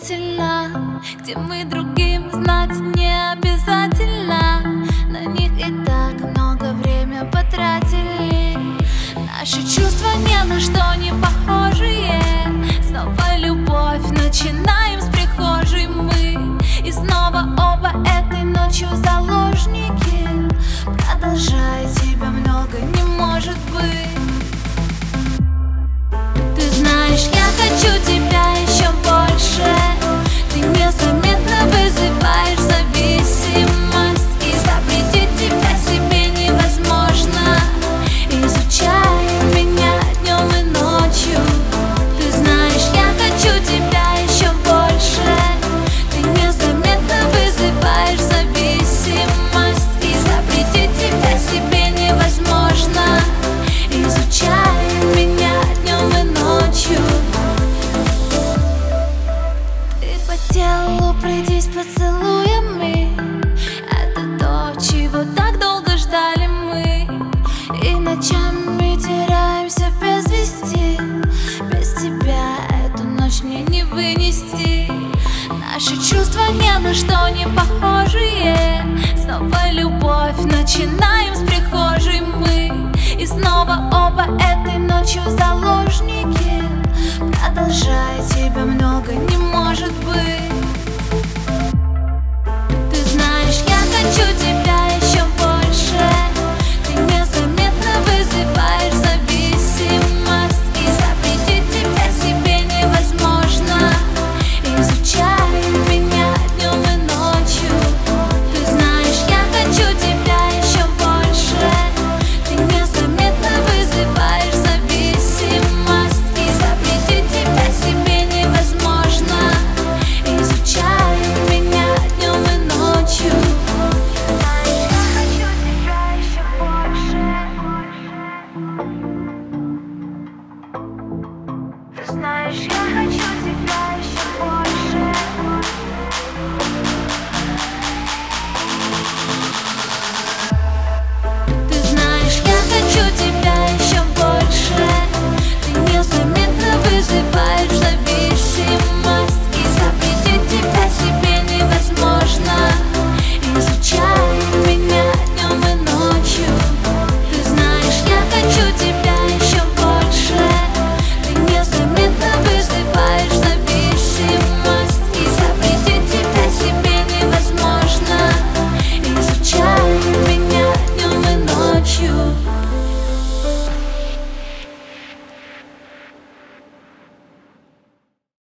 удивительно, где мы другим знать не обязательно. На них и так много время потратили. Наши чувства ни на что не похожие. Снова любовь, начинаем с прихожей мы. И снова оба этой ночью заложники. Продолжай, тебя много не может быть. Ты знаешь, я хочу тебя еще больше. Ты незаметно вызываешь зависимость, и запретить тебя себе невозможно. Изучай меня днем и ночью. Ты знаешь, я хочу тебя еще больше. Ты незаметно вызываешь зависимость, и запретить тебя себе невозможно. Изучай меня днем и ночью. Ты по телу пройдись поцелуями. Это то, чего так долго ждали мы. И ночами теряемся без вести. Без тебя эту ночь мне не вынести. Наши чувства ни на что не похожие. Снова любовь, начинаем с прихожей мы. И снова оба этой ночью заложники. Продолжай, тебя много не может быть. Ты знаешь, я хочу тебя